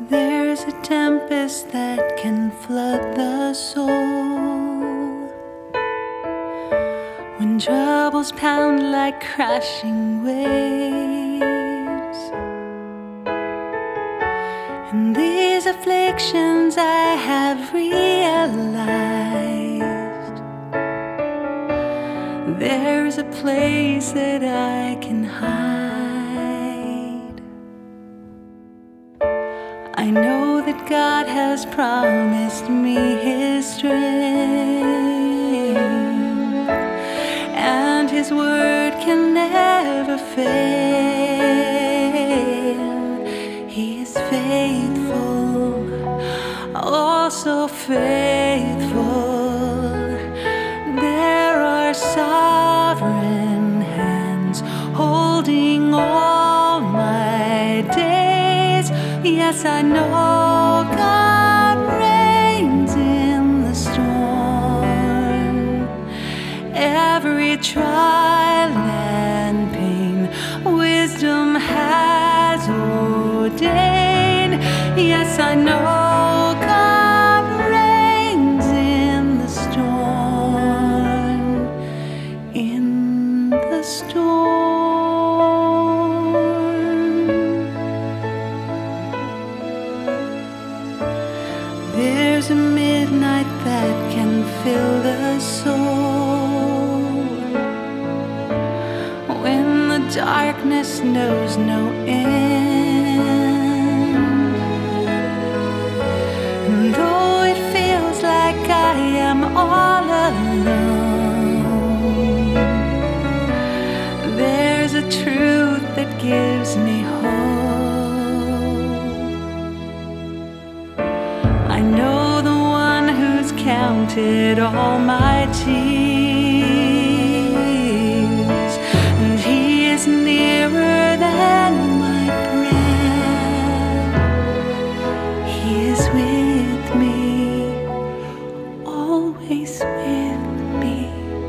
There's a tempest that can flood the soul when troubles pound like crashing waves. In these afflictions I have realized there's a place that I can hide. I know that God has promised me His strength, and His word can never fail. He is faithful, oh so faithful. There are sovereign hands holding all my days. Yes, I know God reigns in the storm. Every trial and pain, wisdom has ordained. Yes, I know God reigns in the storm. In the storm. There's a midnight that can fill the soul when the darkness knows no end. And though it feels like I am all alone, there's a truth that gives me hope. I know the one who's counted all my tears, and He is nearer than my breath. He is with me, always with me.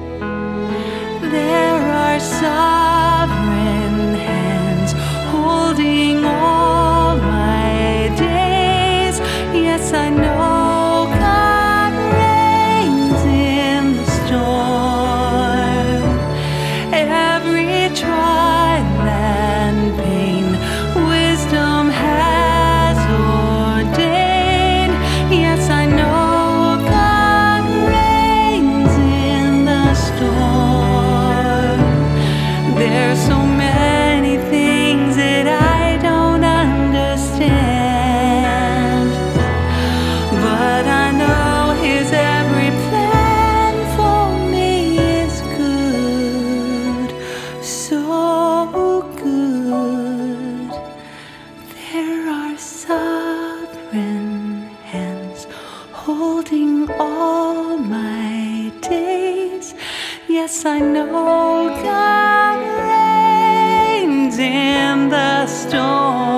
There are sovereign hands holding all my days. Yes, I know God reigns in the storm. Every trial and pain, wisdom has ordained. Yes, I know God reigns in the storm. There's so many things that I don't understand, but I know His every plan for me is good, so good. There are sovereign hands holding all my days. Yes, I know God reigns in the storm.